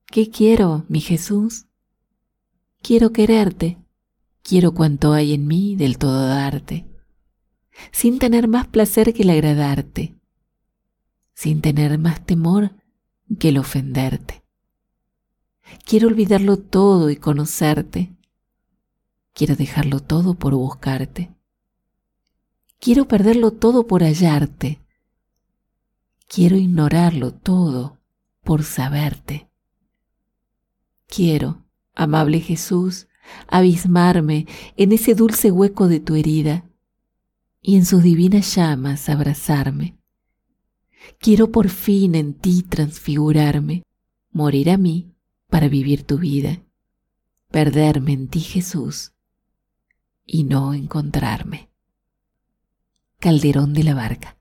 ¿Qué quiero, mi Jesús? Quiero quererte, quiero cuanto hay en mí del todo darte, sin tener más placer que el agradarte, sin tener más temor que el ofenderte. Quiero olvidarlo todo y conocerte, quiero dejarlo todo por buscarte, quiero perderlo todo por hallarte, quiero ignorarlo todo por saberte. Quiero, amable Jesús, abismarme en ese dulce hueco de tu herida y en sus divinas llamas abrazarme. Quiero por fin en ti transfigurarme, morir a mí para vivir tu vida, perderme en ti, Jesús, y no encontrarme. Calderón de la Barca.